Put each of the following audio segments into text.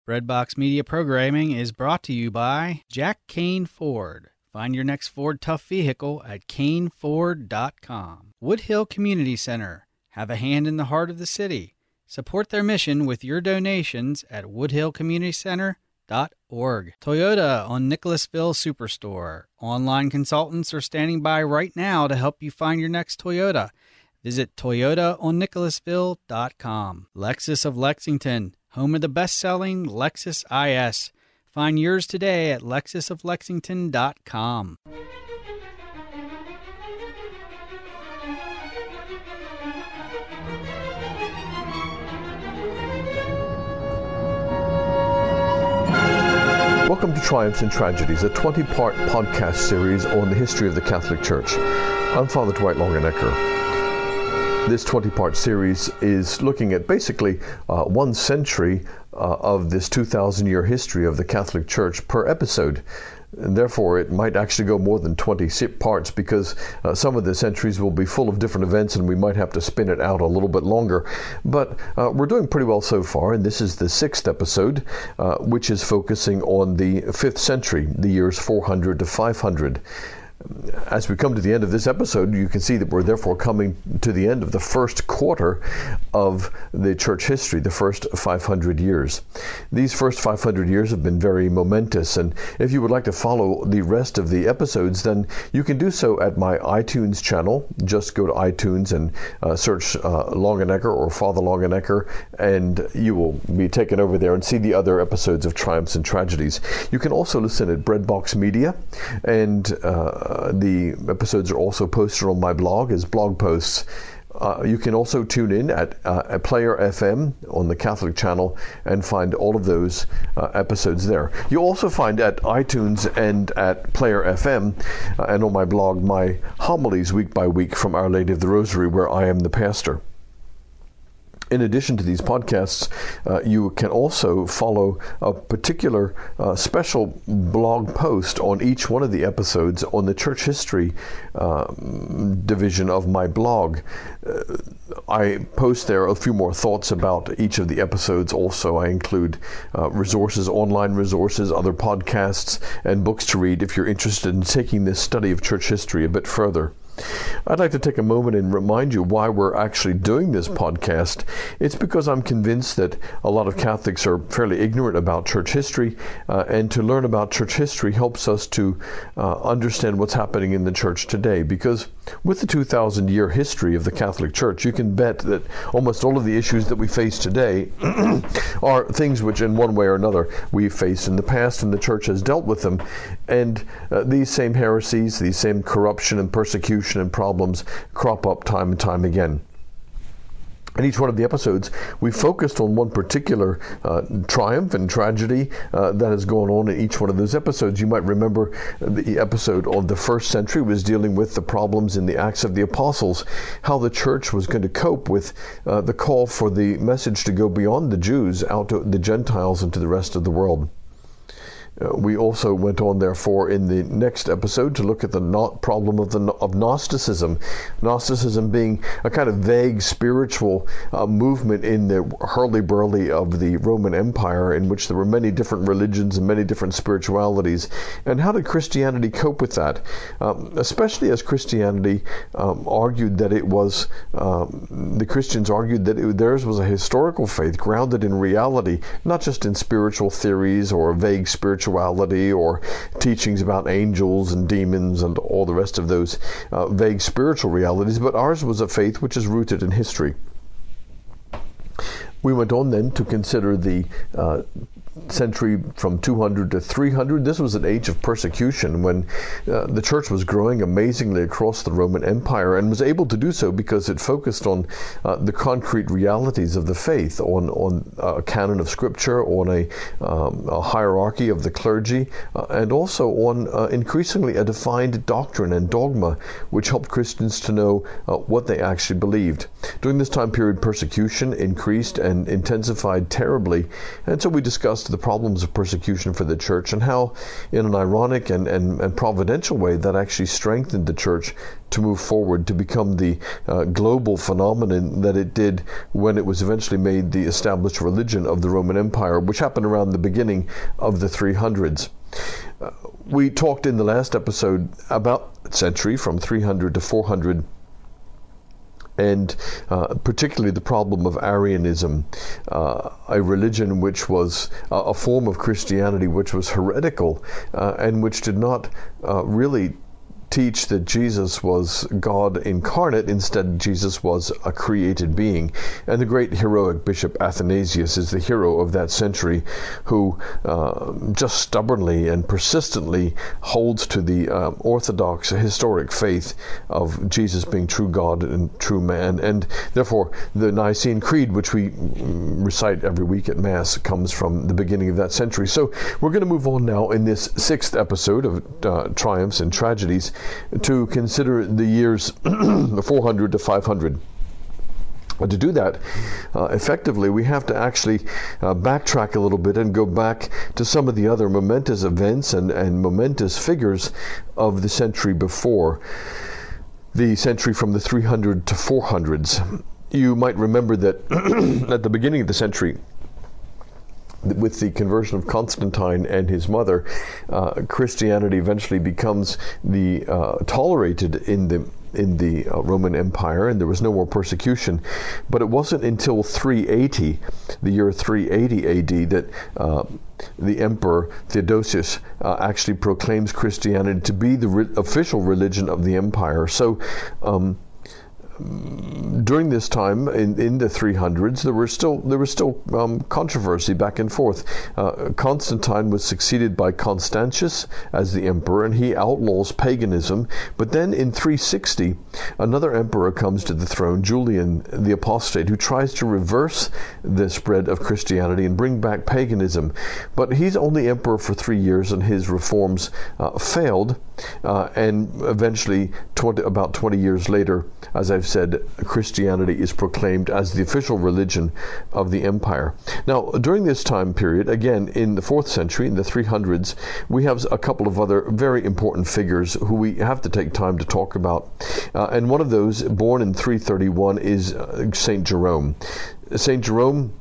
Breadbox Media programming is brought to you by Jack Kane Ford. Find your next Ford Tough vehicle at caneford.com. Woodhill Community Center. Have a hand in the heart of the city. Support their mission with your donations at woodhillcommunitycenter.org. Toyota on Nicholasville Superstore. Online consultants are standing by right now to help you find your next Toyota. Visit toyotaonnicholasville.com. Lexus of Lexington, home of the best-selling Lexus IS. Find yours today at lexusoflexington.com. Welcome to Triumphs and Tragedies, a 20-part podcast series on the history of the Catholic Church. I'm Father Dwight Longenecker. This 20-part series is looking at basically 1 century of this 2,000-year history of the Catholic Church per episode. And therefore, it might actually go more than 20 parts because some of the centuries will be full of different events and we might have to spin it out a little bit longer. But we're doing pretty well so far, and this is the 6th episode, which is focusing on the 5th century, the years 400 to 500. As we come to the end of this episode, you can see that we're therefore coming to the end of the first quarter of the church history, the first 500 years. These first 500 years have been very momentous, and if you would like to follow the rest of the episodes, then you can do so at my iTunes channel. Just go to iTunes and search Longenecker or Father Longenecker, and you will be taken over there and see the other episodes of Triumphs and Tragedies. You can also listen at Breadbox Media, and the episodes are also posted on my blog as blog posts. You can also tune in at Player FM on the Catholic channel and find all of those episodes there. You'll also find at iTunes and at Player FM and on my blog my homilies week by week from Our Lady of the Rosary, where I am the pastor. In addition to these podcasts, you can also follow a particular special blog post on each one of the episodes on the church history division of my blog. I post there a few more thoughts about each of the episodes. Also, I include resources, online resources, other podcasts, and books to read if you're interested in taking this study of church history a bit further. I'd like to take a moment and remind you why we're actually doing this podcast. It's because I'm convinced that a lot of Catholics are fairly ignorant about church history, and to learn about church history helps us to understand what's happening in the church today. Because with the 2,000-year history of the Catholic Church, you can bet that almost all of the issues that we face today are things which in one way or another we've faced in the past, and the Church has dealt with them. And these same heresies, these same corruption and persecution and problems crop up time and time again. In each one of the episodes, we focused on one particular triumph and tragedy that has gone on in each one of those episodes. You might remember the episode on the 1st century was dealing with the problems in the Acts of the Apostles, how the church was going to cope with the call for the message to go beyond the Jews out to the Gentiles and to the rest of the world. We also went on, therefore, in the next episode to look at the problem of Gnosticism. Gnosticism being a kind of vague spiritual movement in the hurly-burly of the Roman Empire, in which there were many different religions and many different spiritualities. And how did Christianity cope with that? Especially as Christianity argued that it was, the Christians argued that theirs was a historical faith grounded in reality, not just in spiritual theories or vague spirituality or teachings about angels and demons and all the rest of those vague spiritual realities, but ours was a faith which is rooted in history. We went on then to consider the century from 200 to 300. This was an age of persecution when the church was growing amazingly across the Roman Empire, and was able to do so because it focused on the concrete realities of the faith, on a canon of Scripture, on a hierarchy of the clergy, and also on increasingly a defined doctrine and dogma, which helped Christians to know what they actually believed. During this time period, persecution increased and intensified terribly, and so we discussed discussed the problems of persecution for the church and how, in an ironic and providential way, that actually strengthened the church to move forward to become the global phenomenon that it did when it was eventually made the established religion of the Roman Empire, which happened around the beginning of the 300s. We talked in the last episode about the century from 300 to 400, and particularly the problem of Arianism, a religion which was a form of Christianity which was heretical and which did not really teach that Jesus was God incarnate. Instead, Jesus was a created being. And the great heroic Bishop Athanasius is the hero of that century, who just stubbornly and persistently holds to the orthodox historic faith of Jesus being true God and true man. And therefore, the Nicene Creed, which we recite every week at Mass, comes from the beginning of that century. So we're going to move on now in this 6th episode of Triumphs and Tragedies to consider the years 400 to 500. But to do that effectively, we have to actually backtrack a little bit and go back to some of the other momentous events and momentous figures of the century before, the century from the 300 to 400s. You might remember that at the beginning of the century, with the conversion of Constantine and his mother, Christianity eventually becomes the tolerated in the Roman Empire, and there was no more persecution. But it wasn't until 380, the year 380 AD, that the Emperor Theodosius actually proclaims Christianity to be the official religion of the empire. So during this time, in the 300s, there was still controversy back and forth. Constantine was succeeded by Constantius as the emperor, and he outlaws paganism. But then in 360, another emperor comes to the throne, Julian the Apostate, who tries to reverse the spread of Christianity and bring back paganism. But he's only emperor for 3 years, and his reforms failed. And eventually, about 20 years later, as I've said, Christianity is proclaimed as the official religion of the empire. Now, during this time period, again, in the 4th century, in the 300s, we have a couple of other very important figures who we have to take time to talk about. And one of those, born in 331, is St. Jerome. St. Jerome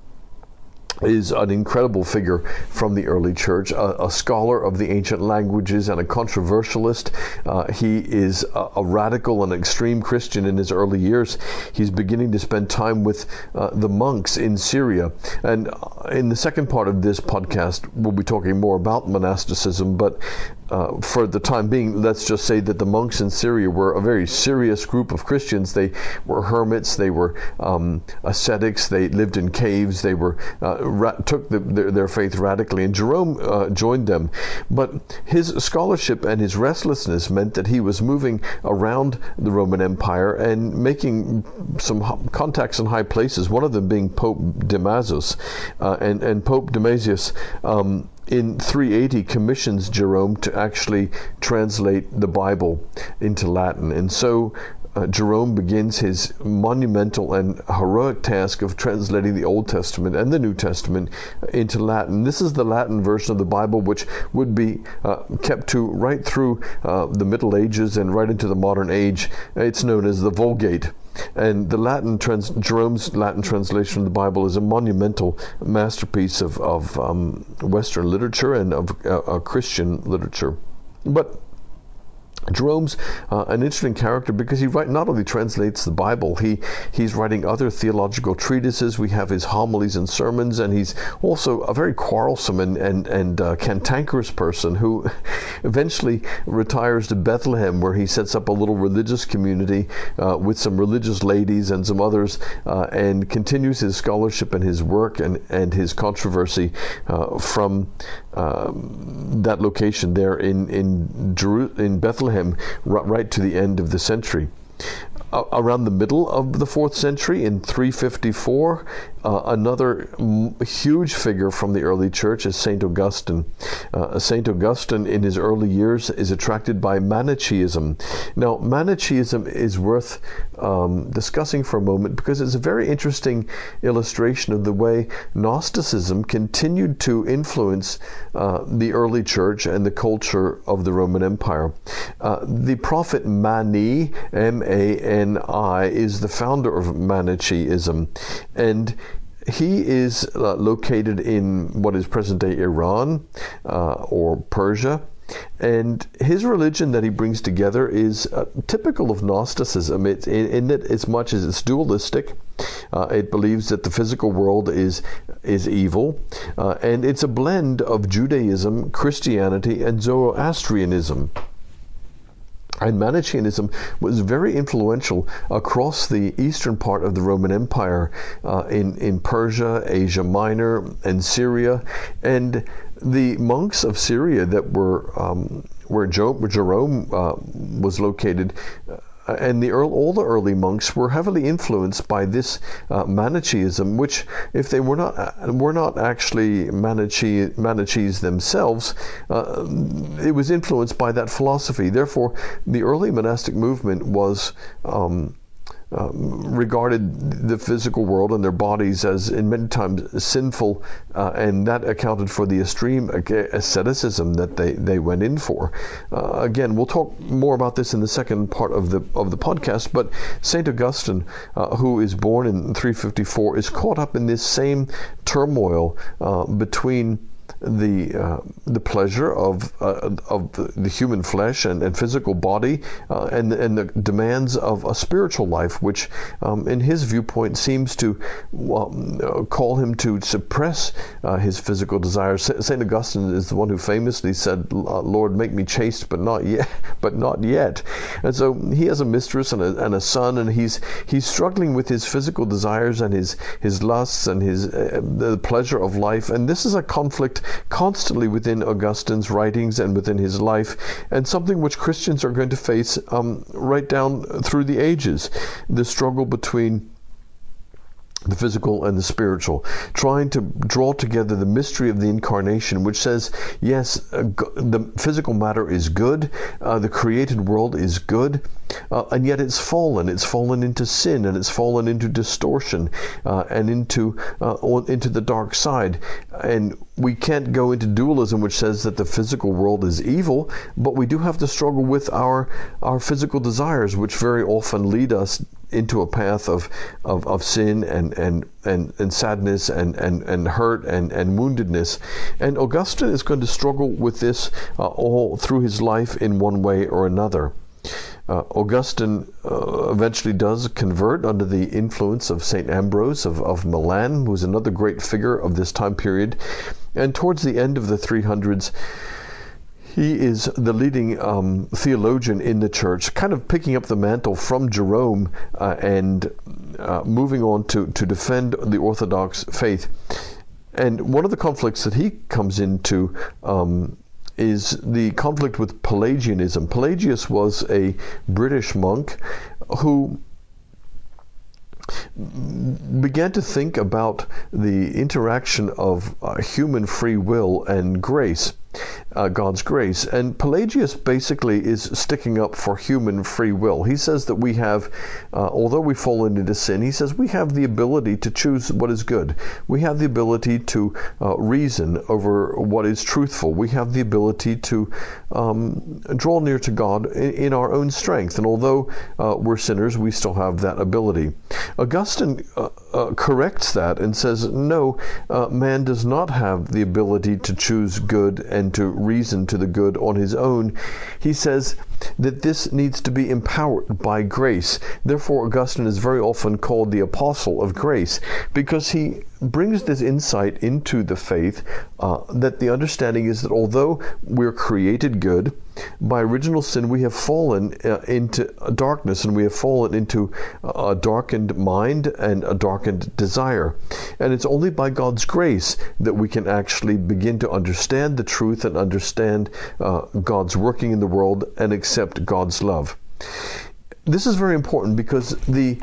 is an incredible figure from the early church, a scholar of the ancient languages and a controversialist. He is a radical and extreme Christian in his early years. He's beginning to spend time with the monks in Syria. And in the second part of this podcast, we'll be talking more about monasticism, but for the time being, let's just say that the monks in Syria were a very serious group of Christians. They were hermits, they were ascetics, they lived in caves, they were took their faith radically, and Jerome joined them. But his scholarship and his restlessness meant that he was moving around the Roman Empire and making some contacts in high places, one of them being Pope Damasus. And Pope Damasus in 380 commissions Jerome to actually translate the Bible into Latin. And so Jerome begins his monumental and heroic task of translating the Old Testament and the New Testament into Latin. This is the Latin version of the Bible, which would be kept to right through the Middle Ages and right into the modern age. It's known as the Vulgate. And the Jerome's Latin translation of the Bible is a monumental masterpiece of Western literature and of Christian literature. But Jerome's an interesting character because he not only translates the Bible, he's writing other theological treatises. We have his homilies and sermons, and he's also a very quarrelsome and cantankerous person who eventually retires to Bethlehem, where he sets up a little religious community with some religious ladies and some others, and continues his scholarship and his work and his controversy from that location there in Bethlehem, right to the end of the century. Around the middle of the 4th century, in 354, Another huge figure from the early church is St. Augustine. St. Augustine, in his early years, is attracted by Manichaeism. Now, Manichaeism is worth discussing for a moment because it's a very interesting illustration of the way Gnosticism continued to influence the early church and the culture of the Roman Empire. The prophet Mani, M-A-N-I, is the founder of Manichaeism, and he is located in what is present-day Iran or Persia. And his religion that he brings together is typical of Gnosticism in that as much as it's dualistic. It believes that the physical world is evil, and it's a blend of Judaism, Christianity, and Zoroastrianism. And Manichaeism was very influential across the eastern part of the Roman Empire, in Persia, Asia Minor, and Syria. And the monks of Syria that were where Jerome was located, and all the early monks were heavily influenced by this Manichaeism, which, if they were not actually Manichees themselves, it was influenced by that philosophy. Therefore, the early monastic movement was regarded the physical world and their bodies as, in many times, sinful, and that accounted for the extreme asceticism that they went in for. Again, we'll talk more about this in the second part of the podcast, but St. Augustine, who is born in 354, is caught up in this same turmoil between the pleasure of the human flesh and physical body, and the demands of a spiritual life, which in his viewpoint seems to call him to suppress his physical desires. St. Augustine is the one who famously said, "Lord, make me chaste, but not yet." And so he has a mistress and a son, and he's struggling with his physical desires and his lusts and the pleasure of life. And this is a conflict constantly within Augustine's writings and within his life, and something which Christians are going to face right down through the ages. The struggle between the physical and the spiritual, trying to draw together the mystery of the incarnation, which says, yes, the physical matter is good, the created world is good, and yet it's fallen into sin, and it's fallen into distortion, and into the dark side. And we can't go into dualism, which says that the physical world is evil, but we do have to struggle with our physical desires, which very often lead us into a path of sin and sadness and hurt and woundedness. And Augustine is going to struggle with this all through his life in one way or another. Augustine eventually does convert under the influence of St. Ambrose of Milan, who's another great figure of this time period. And towards the end of the 300s, he is the leading theologian in the church, kind of picking up the mantle from Jerome and moving on to defend the Orthodox faith. And one of the conflicts that he comes into is the conflict with Pelagianism. Pelagius was a British monk who began to think about the interaction of human free will and grace, God's grace. And Pelagius basically is sticking up for human free will. He says that we have, although we've fallen into sin, he says we have the ability to choose what is good. We have the ability to reason over what is truthful. We have the ability to draw near to God in our own strength. And although we're sinners, we still have that ability. Augustine corrects that and says, no, man does not have the ability to choose good and to reason to the good on his own. He says that this needs to be empowered by grace. Therefore, Augustine is very often called the apostle of grace, because he brings this insight into the faith, that the understanding is that although we're created good, by original sin we have fallen into darkness, and we have fallen into a darkened mind and a darkened desire. And it's only by God's grace that we can actually begin to understand the truth and understand God's working in the world and accept God's love. This is very important, because the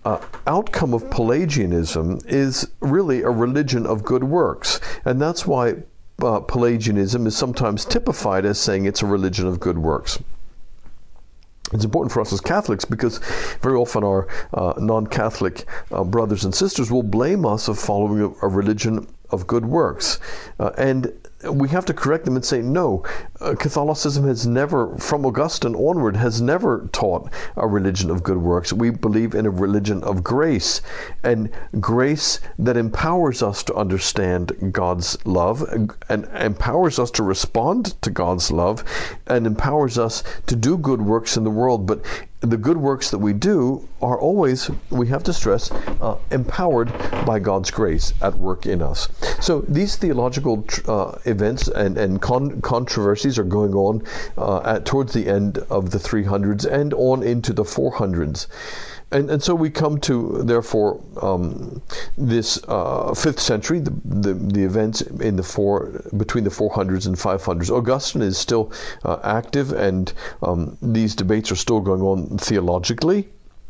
outcome of Pelagianism is really a religion of good works. And that's why Pelagianism is sometimes typified as saying it's a religion of good works. It's important for us as Catholics because very often our non-Catholic brothers and sisters will blame us of following a religion of good works. And we have to correct them and say, no, Catholicism has never, from Augustine onward, has never taught a religion of good works. We believe in a religion of grace, and grace that empowers us to understand God's love and empowers us to respond to God's love and empowers us to do good works in the world. But the good works that we do are always, we have to stress, empowered by God's grace at work in us. So these theological events and controversies are going on towards the end of the 300s and on into the 400s. And so we come to, therefore, this 5th century, the events in between the 400s and 500s. Augustine is still active, and these debates are still going on theologically.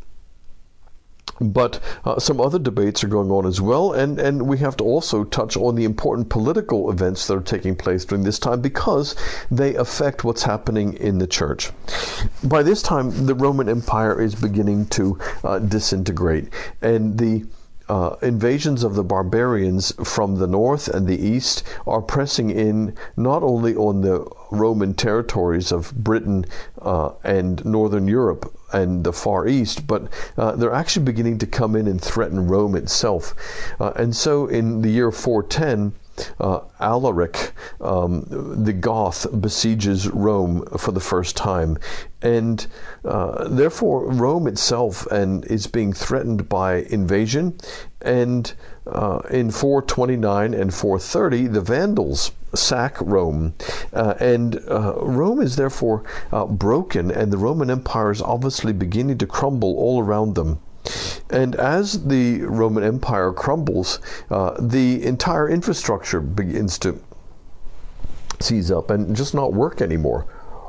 But some other debates are going on as well, and we have to also touch on the important political events that are taking place during this time because they affect what's happening in the church. By this time, the Roman Empire is beginning to disintegrate, and the invasions of the barbarians from the north and the east are pressing in not only on the Roman territories of Britain and Northern Europe and the Far East, but they're actually beginning to come in and threaten Rome itself. And so in the year 410, Alaric, the Goth, besieges Rome for the first time, and therefore Rome itself is being threatened by invasion. And in 429 and 430, the Vandals sack Rome, and Rome is therefore broken, and the Roman Empire is obviously beginning to crumble all around them. And as the Roman Empire crumbles, the entire infrastructure begins to seize up and just not work anymore.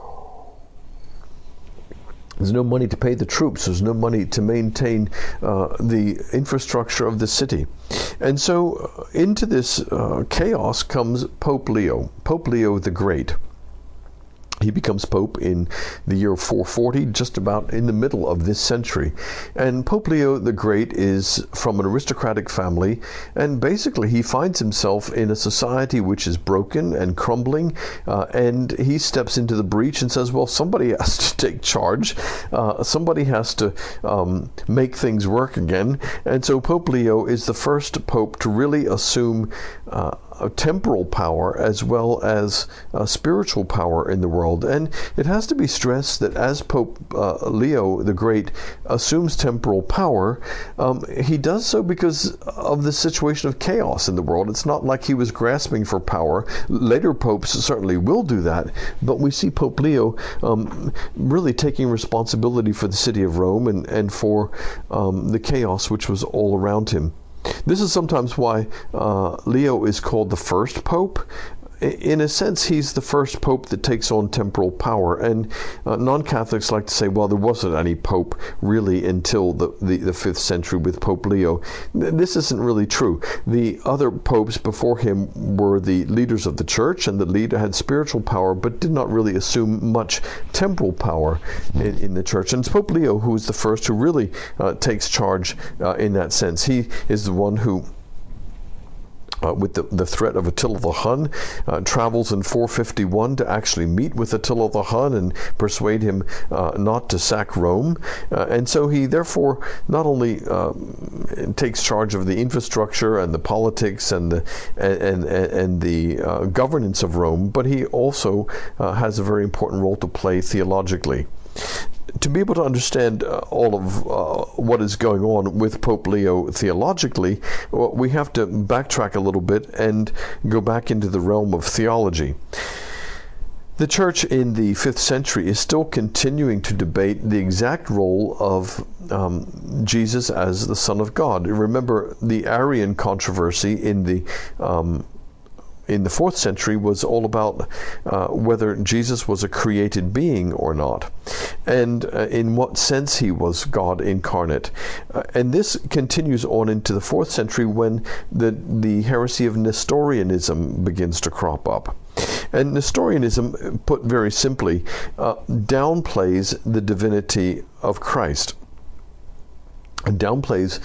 There's no money to pay the troops. There's no money to maintain the infrastructure of the city. And so into this chaos comes Pope Leo the Great. He becomes Pope in the year 440, just about in the middle of this century. And Pope Leo the Great is from an aristocratic family, and basically he finds himself in a society which is broken and crumbling, and he steps into the breach and says, well, somebody has to take charge. Somebody has to make things work again. And so Pope Leo is the first pope to really assume temporal power as well as spiritual power in the world. And it has to be stressed that as Pope Leo the Great assumes temporal power, he does so because of the situation of chaos in the world. It's not like he was grasping for power. Later popes certainly will do that, but we see Pope Leo really taking responsibility for the city of Rome and for the chaos which was all around him. This is sometimes why Leo is called the first pope. In a sense, he's the first pope that takes on temporal power. And non-Catholics like to say, well, there wasn't any pope really until the 5th century with Pope Leo. This isn't really true. The other popes before him were the leaders of the church, and the leader had spiritual power, but did not really assume much temporal power in the church. And it's Pope Leo who is the first who really takes charge in that sense. He is the one who, with the threat of Attila the Hun, travels in 451 to actually meet with Attila the Hun and persuade him not to sack Rome. And so he therefore not only takes charge of the infrastructure and the politics and the governance of Rome, but he also has a very important role to play theologically. To be able to understand all of what is going on with Pope Leo theologically, we have to backtrack a little bit and go back into the realm of theology. The church in the 5th century is still continuing to debate the exact role of Jesus as the Son of God. Remember the Arian controversy in the in the 4th century was all about whether Jesus was a created being or not, and in what sense he was God incarnate. And this continues on into the 4th century when the heresy of Nestorianism begins to crop up. And Nestorianism, put very simply, downplays the divinity of Christ, and downplays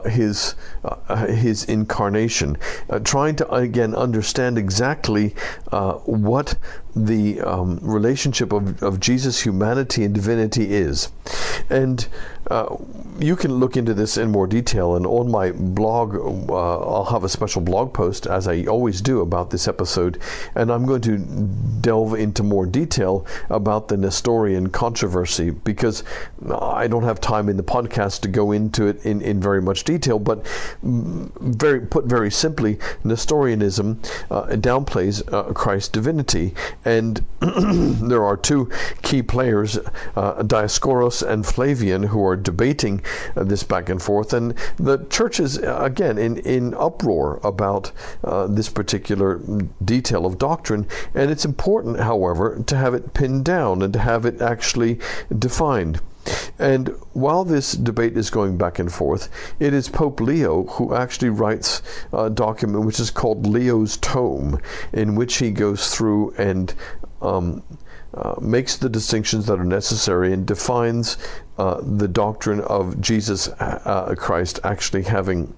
his incarnation, trying to again understand exactly what the relationship of Jesus' humanity and divinity is. And you can look into this in more detail, and on my blog I'll have a special blog post, as I always do, about this episode, and I'm going to delve into more detail about the Nestorian controversy, because I don't have time in the podcast to go into it in very much detail, but put very simply, Nestorianism downplays Christ's divinity, and there are two key players, Dioscorus and Flavian, who are debating this back and forth, and the church is again in uproar about this particular detail of doctrine. And it's important, however, to have it pinned down and to have it actually defined. And while this debate is going back and forth, it is Pope Leo who actually writes a document which is called Leo's Tome, in which he goes through and makes the distinctions that are necessary and defines the doctrine of Jesus Christ actually having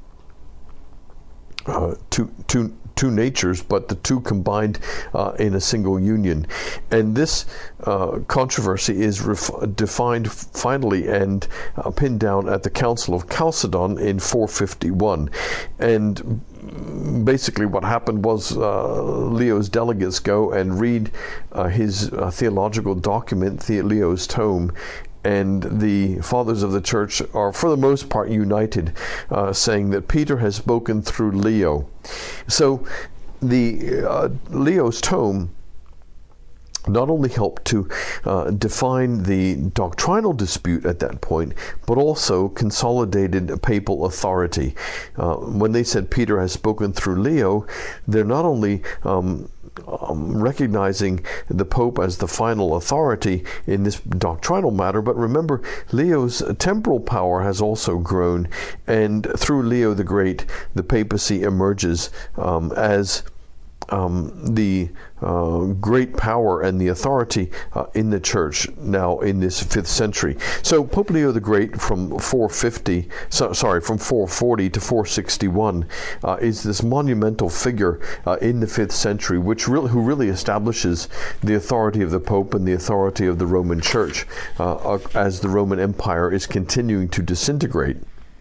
two natures, but the two combined in a single union. And this controversy is defined finally and pinned down at the Council of Chalcedon in 451. And basically what happened was Leo's delegates go and read his theological document, Leo's Tome, and the fathers of the church are for the most part united, saying that Peter has spoken through Leo. So the Leo's Tome not only helped to define the doctrinal dispute at that point, but also consolidated papal authority. When they said Peter has spoken through Leo, they're not only recognizing the Pope as the final authority in this doctrinal matter, but remember, Leo's temporal power has also grown, and through Leo the Great, the papacy emerges as the great power and the authority in the church now in this 5th century. So Pope Leo the Great from 440 to 461 is this monumental figure in the 5th century, who really establishes the authority of the Pope and the authority of the Roman Church as the Roman Empire is continuing to disintegrate.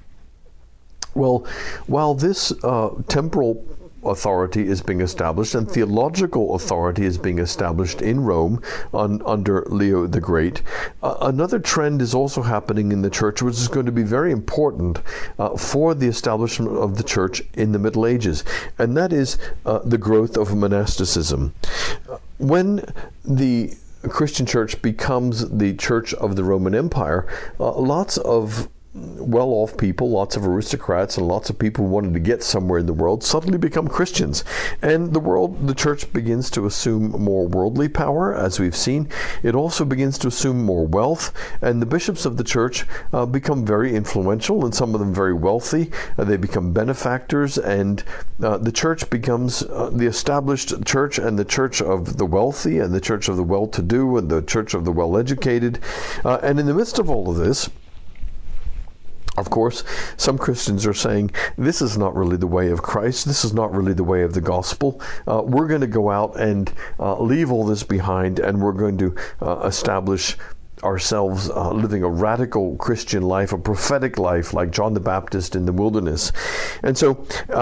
Well, while this temporal authority is being established and theological authority is being established in Rome under Leo the Great, another trend is also happening in the church, which is going to be very important for the establishment of the church in the Middle Ages, and that is the growth of monasticism. When the Christian church becomes the church of the Roman Empire, lots of well-off people, lots of aristocrats, and lots of people who wanted to get somewhere in the world suddenly become Christians. And the church begins to assume more worldly power, as we've seen. It also begins to assume more wealth, and the bishops of the church become very influential, and some of them very wealthy. They become benefactors, and the church becomes the established church, and the church of the wealthy, and the church of the well-to-do, and the church of the well-educated. And in the midst of all of this, of course, some Christians are saying, this is not really the way of Christ. This is not really the way of the gospel. We're going to go out and leave all this behind, and we're going to establish ourselves living a radical Christian life, a prophetic life like John the Baptist in the wilderness. And so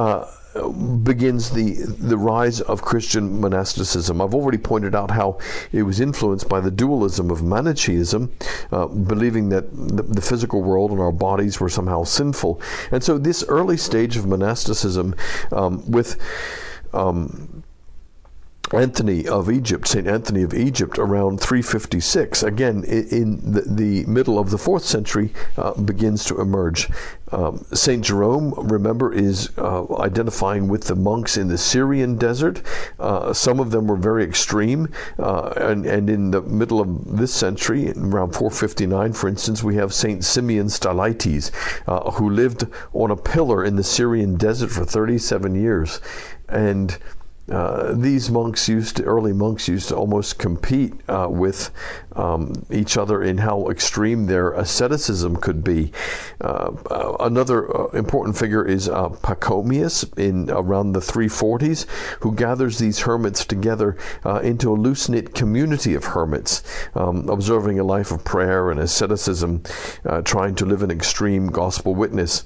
begins the rise of Christian monasticism. I've already pointed out how it was influenced by the dualism of Manichaeism, believing that the physical world and our bodies were somehow sinful. And so this early stage of monasticism with Anthony of Egypt, St. Anthony of Egypt, around 356, again in the middle of the 4th century, begins to emerge. St. Jerome, remember, is identifying with the monks in the Syrian desert. Some of them were very extreme, and in the middle of this century, around 459, for instance, we have St. Simeon Stylites, who lived on a pillar in the Syrian desert for 37 years. And these early monks used to almost compete with each other in how extreme their asceticism could be. Another important figure is Pachomius in around the 340s, who gathers these hermits together into a loose-knit community of hermits, observing a life of prayer and asceticism, trying to live an extreme gospel witness.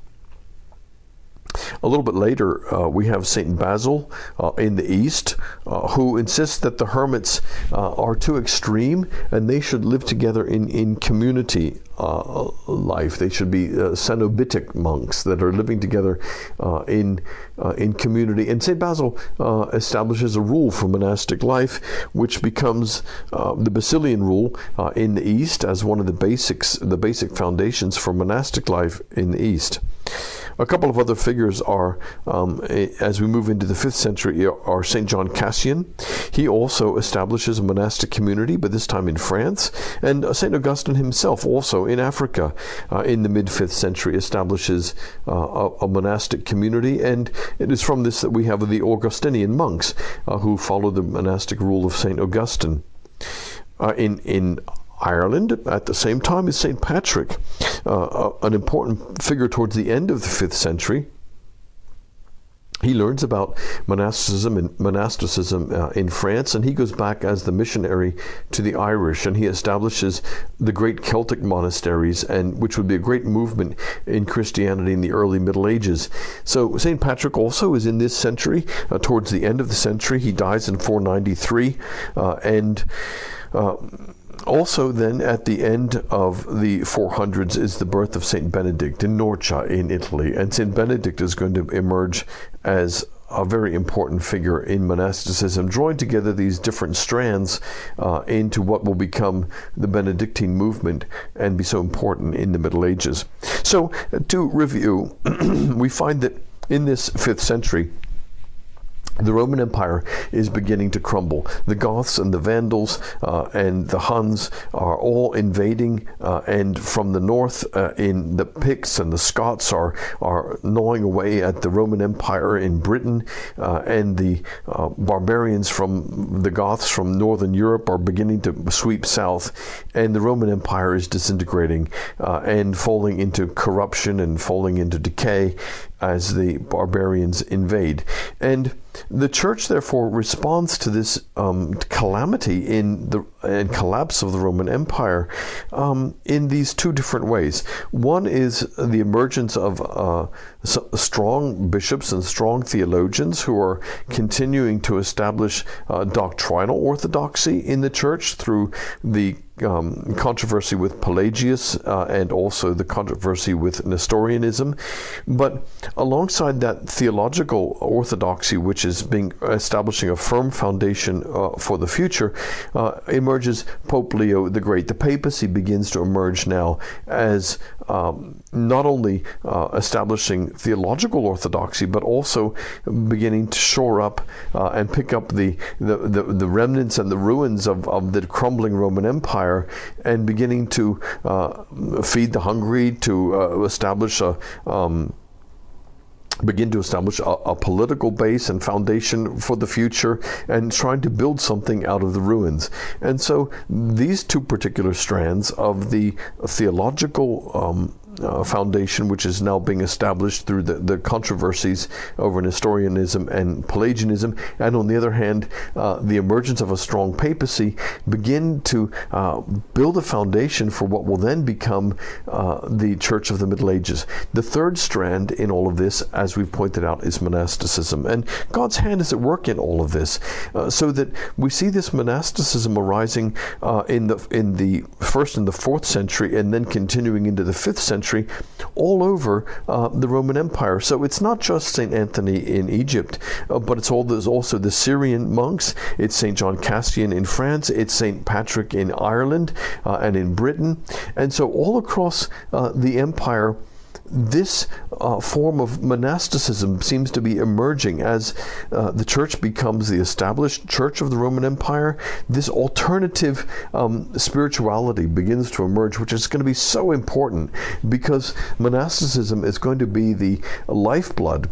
A little bit later, we have St. Basil in the East, who insists that the hermits are too extreme and they should live together in community life. They should be Cenobitic monks that are living together in community. And St. Basil establishes a rule for monastic life, which becomes the Basilian rule in the East as one of the basic foundations for monastic life in the East. A couple of other figures are, as we move into the 5th century, are St. John Cassian. He also establishes a monastic community, but this time in France. And St. Augustine himself, also in Africa, in the mid-5th century, establishes a monastic community. And it is from this that we have the Augustinian monks, who follow the monastic rule of St. Augustine. In Ireland, at the same time as St. Patrick, an important figure towards the end of the 5th century. He learns about monasticism in France, and he goes back as the missionary to the Irish, and he establishes the great Celtic monasteries, and which would be a great movement in Christianity in the early Middle Ages. So St. Patrick also is in this century, towards the end of the century. He dies in 493, also then at the end of the 400s is the birth of St. Benedict in Norcia in Italy. And St. Benedict is going to emerge as a very important figure in monasticism, drawing together these different strands into what will become the Benedictine movement and be so important in the Middle Ages. So to review, we find that in this 5th century, the Roman Empire is beginning to crumble. The Goths and the Vandals and the Huns are all invading, and from the north, in the Picts and the Scots are gnawing away at the Roman Empire in Britain, and the barbarians from the Goths from northern Europe are beginning to sweep south, and the Roman Empire is disintegrating and falling into corruption and falling into decay as the barbarians invade. And the Church, therefore, responds to this calamity and collapse of the Roman Empire in these two different ways. One is the emergence of strong bishops and strong theologians who are continuing to establish doctrinal orthodoxy in the Church through the controversy with Pelagius and also the controversy with Nestorianism. But alongside that theological orthodoxy, which is establishing a firm foundation for the future, emerges Pope Leo the Great. The papacy begins to emerge now as not only establishing theological orthodoxy, but also beginning to shore up and pick up the remnants and the ruins of the crumbling Roman Empire, and beginning to feed the hungry, to begin to establish a political base and foundation for the future, and trying to build something out of the ruins. And so these two particular strands of the theological foundation, which is now being established through the controversies over Nestorianism and Pelagianism, and on the other hand, the emergence of a strong papacy, begin to build a foundation for what will then become the Church of the Middle Ages. The third strand in all of this, as we've pointed out, is monasticism. And God's hand is at work in all of this, so that we see this monasticism arising in the 1st and the 4th century, and then continuing into the 5th century, century all over the Roman Empire. So it's not just St. Anthony in Egypt, but there's also the Syrian monks. It's St. John Cassian in France. It's St. Patrick in Ireland and in Britain. And so all across the empire, this form of monasticism seems to be emerging as the church becomes the established church of the Roman Empire. This alternative spirituality begins to emerge, which is going to be so important because monasticism is going to be the lifeblood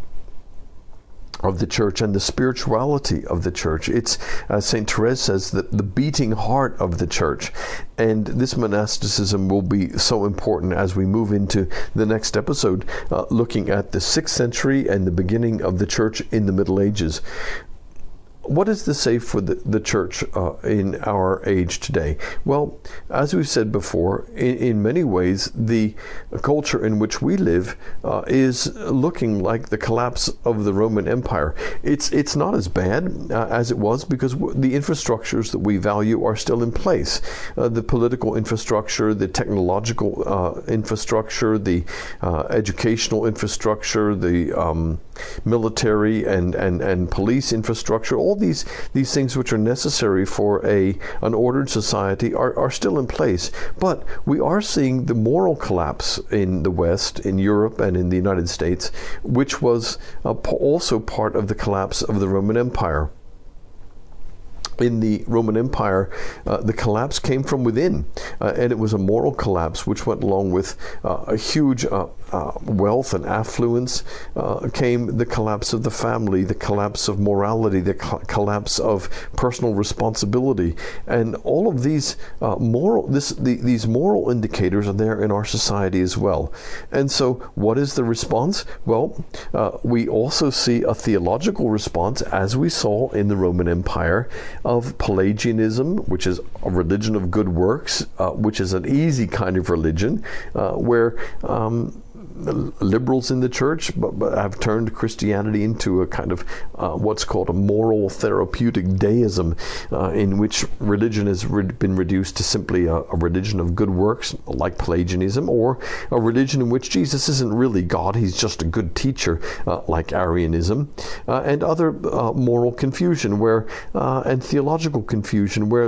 of the church and the spirituality of the church. It's, as St. Therese says, the beating heart of the church. And this monasticism will be so important as we move into the next episode, looking at the 6th century and the beginning of the church in the Middle Ages. What does this say for the church in our age today? Well, as we've said before, in many ways, the culture in which we live is looking like the collapse of the Roman Empire. It's not as bad as it was because the infrastructures that we value are still in place. The political infrastructure, the technological infrastructure, the educational infrastructure, the military and police infrastructure, all these things which are necessary for an ordered society are still in place. But we are seeing the moral collapse in the West, in Europe, and in the United States, which was also part of the collapse of the Roman Empire. In the Roman Empire, the collapse came from within, and it was a moral collapse which went along with a huge wealth and affluence. Came the collapse of the family, the collapse of morality, the collapse of personal responsibility, and all of these these moral indicators are there in our society as well. And so, what is the response? Well, we also see a theological response, as we saw in the Roman Empire, of Pelagianism, which is a religion of good works, which is an easy kind of religion, where liberals in the church but have turned Christianity into a kind of what's called a moral therapeutic deism, in which religion has been reduced to simply a religion of good works, like Pelagianism, or a religion in which Jesus isn't really God, he's just a good teacher, like Arianism, and other moral confusion and theological confusion where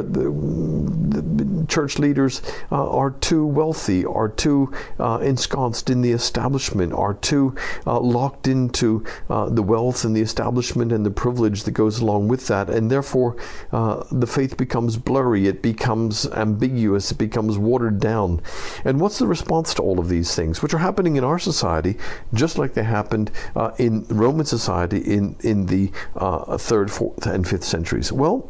the church leaders are too wealthy, are too ensconced in the establishment, are too locked into the wealth and the establishment and the privilege that goes along with that, and therefore the faith becomes blurry, it becomes ambiguous, it becomes watered down. And what's the response to all of these things, which are happening in our society, just like they happened in Roman society in the 3rd, 4th, and 5th centuries? Well,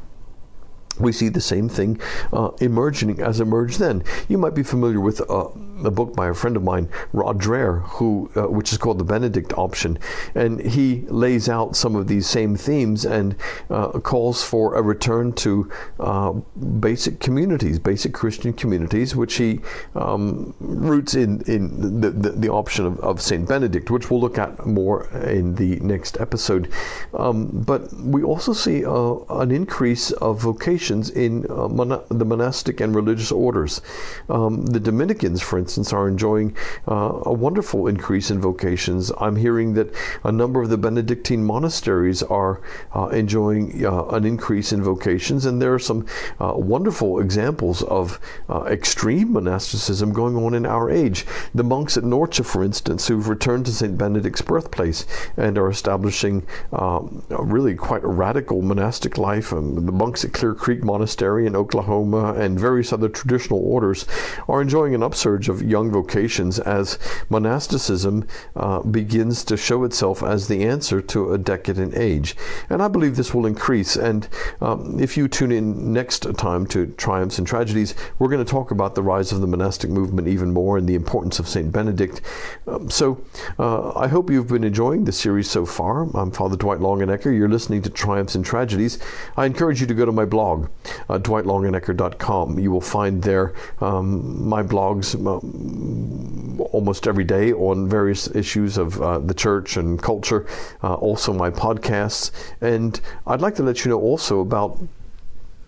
we see the same thing emerged then. You might be familiar with a book by a friend of mine, Rod Dreher, which is called The Benedict Option, and he lays out some of these same themes and calls for a return to basic communities, basic Christian communities, which he roots in the option of St. Benedict, which we'll look at more in the next episode. But we also see an increase of vocations in the monastic and religious orders. The Dominicans, for instance, are enjoying a wonderful increase in vocations. I'm hearing that a number of the Benedictine monasteries are enjoying an increase in vocations, and there are some wonderful examples of extreme monasticism going on in our age. The monks at Norcia, for instance, who've returned to St. Benedict's birthplace and are establishing really quite a radical monastic life. The monks at Clear Creek Monastery in Oklahoma and various other traditional orders are enjoying an upsurge of young vocations as monasticism begins to show itself as the answer to a decadent age. And I believe this will increase. And if you tune in next time to Triumphs and Tragedies, we're going to talk about the rise of the monastic movement even more and the importance of St. Benedict. So I hope you've been enjoying the series so far. I'm Father Dwight Longenecker. You're listening to Triumphs and Tragedies. I encourage you to go to my blog, dwightlongenecker.com. You will find there my blogs almost every day on various issues of the church and culture, also my podcasts. And I'd like to let you know also about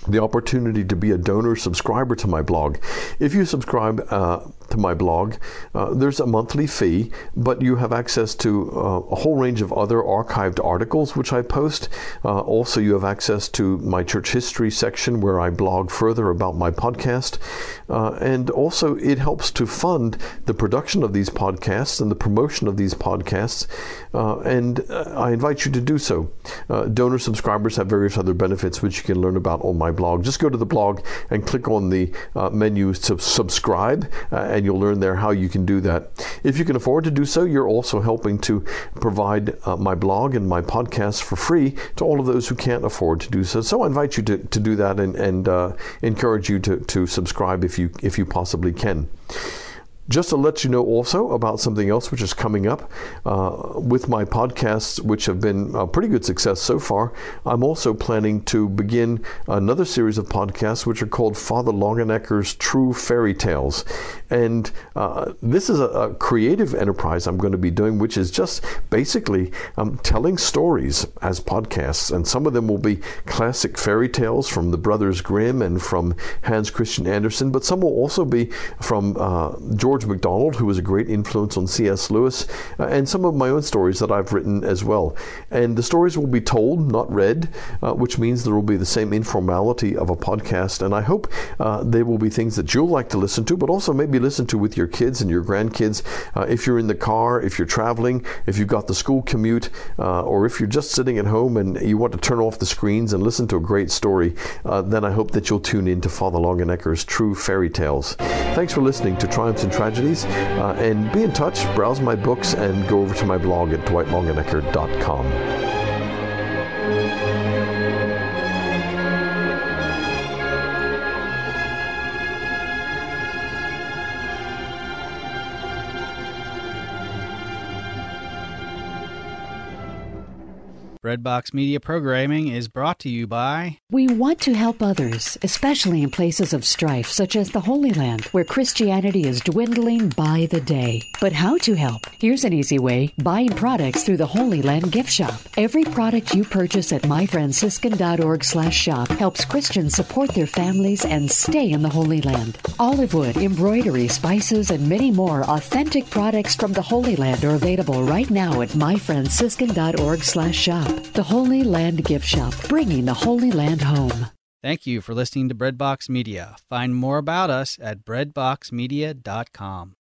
the opportunity to be a donor subscriber to my blog. If you subscribe to my blog, there's a monthly fee, but you have access to a whole range of other archived articles which I post. Also, you have access to my church history section where I blog further about my podcast. And also, it helps to fund the production of these podcasts and the promotion of these podcasts. And I invite you to do so. Donor subscribers have various other benefits which you can learn about on my blog. Just go to the blog and click on the menu to subscribe, and you'll learn there how you can do that. If you can afford to do so, you're also helping to provide my blog and my podcast for free to all of those who can't afford to do so. So I invite you to do that and encourage you to subscribe if you possibly can. Just to let you know also about something else which is coming up with my podcasts, which have been a pretty good success so far. I'm also planning to begin another series of podcasts which are called Father Longenecker's True Fairy Tales. And this is a creative enterprise I'm going to be doing, which is just basically telling stories as podcasts. And some of them will be classic fairy tales from the Brothers Grimm and from Hans Christian Andersen, but some will also be from George MacDonald, who was a great influence on C.S. Lewis, and some of my own stories that I've written as well. And the stories will be told, not read, which means there will be the same informality of a podcast. And I hope they will be things that you'll like to listen to, but also maybe listen to with your kids and your grandkids. If you're in the car, if you're traveling, if you've got the school commute, or if you're just sitting at home and you want to turn off the screens and listen to a great story, then I hope that you'll tune in to Father Longenecker's True Fairy Tales. Thanks for listening to Triumphs and Tragedies, and be in touch, browse my books, and go over to my blog at dwightlongenecker.com. Breadbox Media programming is brought to you by... We want to help others, especially in places of strife, such as the Holy Land, where Christianity is dwindling by the day. But how to help? Here's an easy way. Buying products through the Holy Land gift shop. Every product you purchase at myfranciscan.org/shop helps Christians support their families and stay in the Holy Land. Olive wood, embroidery, spices, and many more authentic products from the Holy Land are available right now at myfranciscan.org/shop. The Holy Land Gift Shop, bringing the Holy Land home. Thank you for listening to Breadbox Media. Find more about us at breadboxmedia.com.